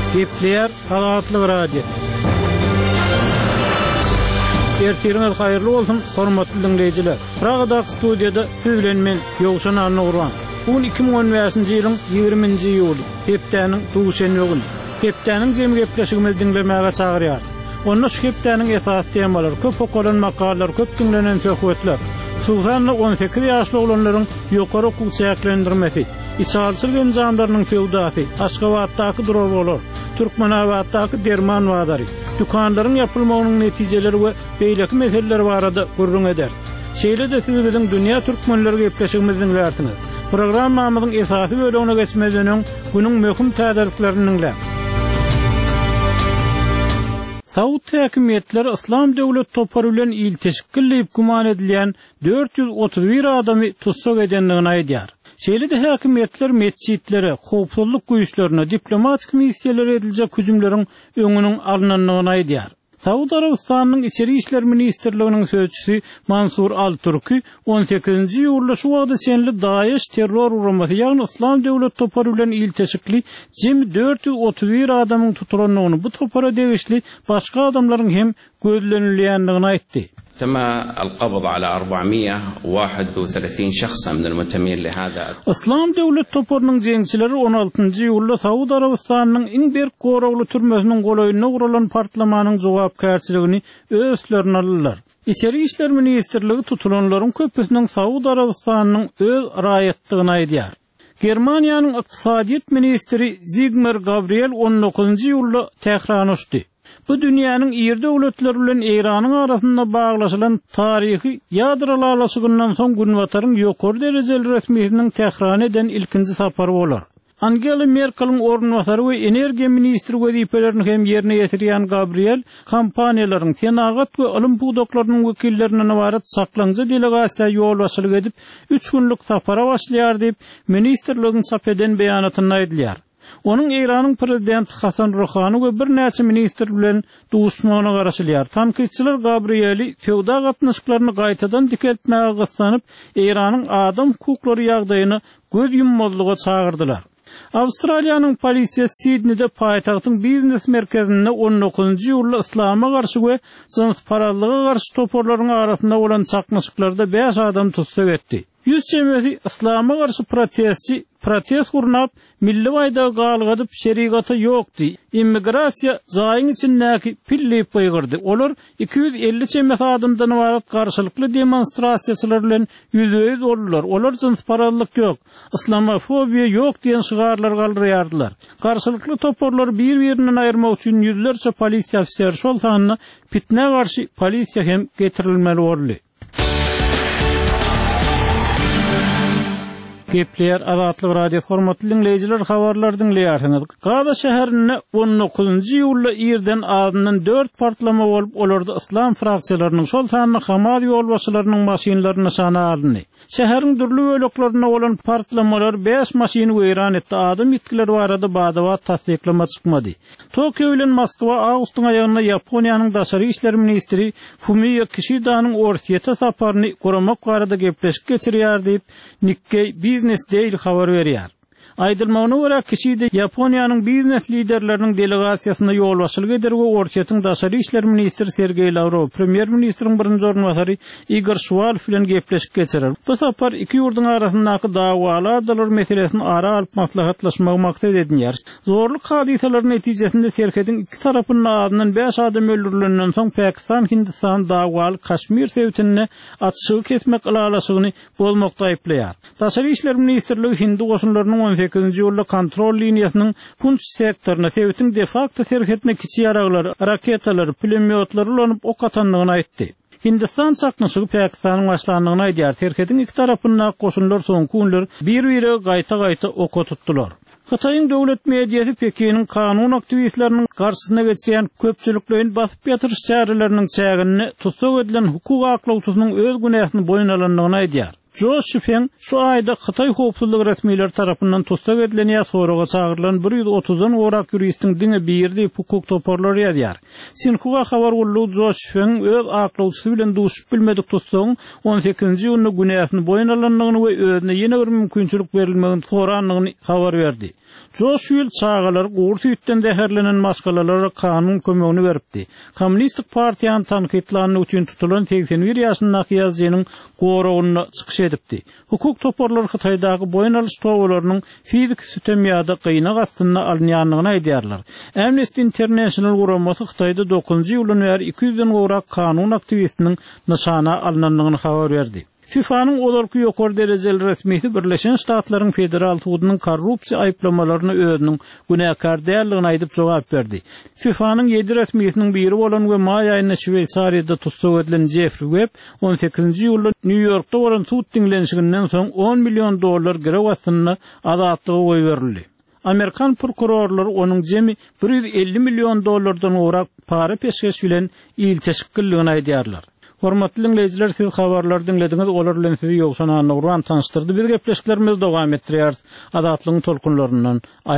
Gepleyer Azatlyk Radio. Ertiriniz hayırlı olsun, hormatly dinleyijiler. Pragada studiýada siz bilen men Ýogşan Anurwan. Bugün 2015-nji ýylyň 20-nji ýuly, hepdeniň duşenbe güni. Hepdeniň jemy gepleşigimizi dinlemäge çagyrýar. Onda şu hepdeniň esas temalar, köp okulan makalar, köp dinlenen söhbetler. Suwsanly 18 ýaşly olanlaryň ýokary hukuk çäklendirmesi, içalçylyk enjamlarynyň feodasy, Aşgabatdaky drobolar, Türkmenabatdaky derman wadary, dükanlaryň ýapylmagynyň netijeleri we beýleki meseleler barada gurrun eder. Şeýle de siz biziň dünýä türkmenleri gepleşigimizi dinlersiňiz. Programmamyzyň esasy bölümine geçmeden öň günüň möhüm täzeliklerini Saud häkimetleri İslam döwlet topary bilen il teşkilleyip guman edilen 431 adamy tutsak edenligini aýdýar. Şeýle de häkimetler mescitlere, howpsuzlyk güýçlerine, diplomatik missiýalary edilýek hüjümleriň öňüniň alnanlygyny aýdýar. Saud Arabistanynyň içeri işler ministrliginiň sözçüsi Mansur Al-Turki 18-nji ýylda şu wagtda senli Daesh terror urumasy ýagny İslam döwlet topary bilen il teşkili jemi 431 adamyň tutulanlygyny bu topara degişli başga adamlaryň hem gözlenilýändigini aýtdy. تم القبض على 431 شخصا من المنتمين لهذا. İslam döwlet toparynyň jeňçileri 16-njy ýylda Saud Arabistanynyň iň bir goragly türmesiniň golaýyna guralan partlamanyň jogapkärçiligini özlerine aldylar. İçeri işler ministrligi tutulanlaryň köpüsiniň Saud Arabistanynyň öz raýatlygyny aýdýar. Germaniýanyň ykdysadyýet ministri Sigmar Gabriel 19-njy ýylda Tehran uçdy. Bu dünýäniň ýer döwletleri bilen Iranyň arasynda baglaşylan taryhy ýadrolalaşygyndan soň günwataryň ýokary derejeli resmiýetiniň Tehran eden ilkinji sapary bolar. Angela Merkel'in ornwasary we energiýa ministri wezipelerini hem ýerine ýetirýän Gabriel, kompaniýalaryň tenagat we alym budaklarynyň wekillerini barat saklaňjy delegasiýa ýol edip 3 günlük sapara başlaýar diýip ministrligiň çap eden beýanatyny aýdylýar. Onun İran'ın prezidenti Hasan Rouhani ve bir näçe ministr bilen duşmana garaşylýar. Tanqidçiler Gabrieli feodal gatnaşyklaryny gaýtadan dikeltmäge gysanyp İran'ın adam hukuklary ýagdaýyny göz yummazlyga çagyrdylar. Awstraliýanyň polisiýasy Sydney'de paýtagtyň biznes merkezinde 19-njy ýylda islama garşy we jins paralyga garşy toporlaryň arasynda bolan çakmaşyklarda 5 adam tutsak etdi. 100 cemeti islama garşy protest gurnap milli waýda galgadyp şerigata ýokdy. Immigrasiýa zaýyň içindäki pillip ýygyrdy. Olar 250 cemet adamdan ibaret garşylykly demonstrasiýaçylar bilen ýüzüýüz boldular. Olar jins paralyk ýok, islamofobiýa ýok diýen şygarlar galdyrýardylar. Garşylykly toporlar bir-birinden aýyrmak üçin ýüzlerçe polisiýa ofiseri şol sanyna fitne garşy polisiýa hem getirilmeli boldy. Gepleyer Azatlyk Radio hormatly dinleyijiler, habarlar dinleýärsiňiz. Gada şäherinde 19-njy ýylda ýerden adından 4 partlama bolup, olarda islam fraksiýalarynyň şol sanyny hamad ýolbaşçylarynyň maşinalaryny nişana aldy. Şäheriň dürli böleklerine bolan partlamalar 5 maşiny weýran etdi. Adam ýetkileri barada badawat tasdiklama çykmady. Tokyo bilen Moskwa awgustyň aýagyna Ýaponiýanyň daşary işler ministri Fumio Kishidanyň Orsiýete saparyny guramak barada gepleşik geçirýär diýip Nikkei Business Daily habar berýär. Aýdylmagyna görä Kishida Ýaponiýanyň biznes liderleriniň delegasiýasyna ýolbaşçylyk eder we Orsiýetiň daşary işler ministri Sergey Lavrov, premier ministriň birinji ornwasary Igor Shvalov bilen gepleşik geçirer. Bu sapar iki ýurduň arasyndaky dawaly adalar meselesini ara alyp maslahatlaşmagy maksat edilýär. Zorluk hadiseleri netijesinde serhediň iki tarapynyň adından 5 adam öldürilenden soň Pakistan, Hindistan dawaly Kaşmir sewtini atşygy kesmek alalaşygyny bolmakda aýplaýar. Daşary işler ministrligi Hindu goşunlarynyň 18-nji ýylda kontrol liniýasynyň Punch sektoryna sewtiň de facto serhetme kiçi ýaraglary, raketalary, pulemyotlary ulanyp ok atanlygyny aýtdy. Hindistan çaknaşygy Pakistanyň başlandygyny aýdýar. Serhetiň iki tarapyna goşunlar soňky günler bir-birine gaýta ok tutdular. Xitayň döwlet mediýasy Pekiniň kanun aktivistleriniň garşysyna geçirýän köpçüliklerin basyp ýatyryş çäreleriniň çägini tutsak edilen hukuk aklawçysynyň öz günäsini boyun alanlygyny aýdýar. Zhou Shifeng şu ayda Xitay howpsuzlyk resmiýetleri tarapyndan tutsak edilen ýa-soraga çagyrılan 130-dan gorak ýuristin diňe birdi hukuk toparlary ýazýar. Sinhua habar boldy, Zhou Shifeng öz aklawçysy bilen duşup bilmedik tutsaň 18-nji ýylyny günäsini boyun alanlygyny we özüne ýene bir mümkinçilik berilmegini soranlygyny habar berdi. Zhou şu ýyl çağalar gurs ýütden däherlenen maskalalara kanun kömegini beripdi. Kommunistik partiýanyň tankytlanyny üçin tutulan 81 ýaşyndaky ýazgynyň goragyna çykyş edipdi. Hukuk toparlary Xitaydaky boyun alyş towalarynyň fizik sistemýada gyna gastyna alınýanlygyny aýdýarlar. Amnesty International guramasy Xitayda 9-njy ýylyň bäri 200-den gorak kanun aktivistiniň nyşana alynanlygyny habar berdi. FIFA'nın olarky ýokary derejeli resmiýeti Birleşen Ştatlaryň federal sudynyň korrupsiýa aýplamalarına özüniň günäkar däldigini aýdyp jogap berdi. FIFA'nın 7 resmiýetiniň biri bolan we may aýyna Şweýsariýada tutsak edilen Jeffrey Webb 18-nji ýylda New Yorkda bolan sud diňlenşiginden soň $10 million gerek wasyny azatlygy goý berildi. Amerikan prokurorlary onuň jemi $150 million gorak para peşkeş bilen ýyl teşkilligini aýdýarlar. Hormatly dinleýijiler, siz habarlary dinlediňiz, olar bilen sizi ýoksan anlagyran tanıştyrdy. Biz gepleşiklerimiz dowam etdirýär. Adatlygyň tolkunlaryndan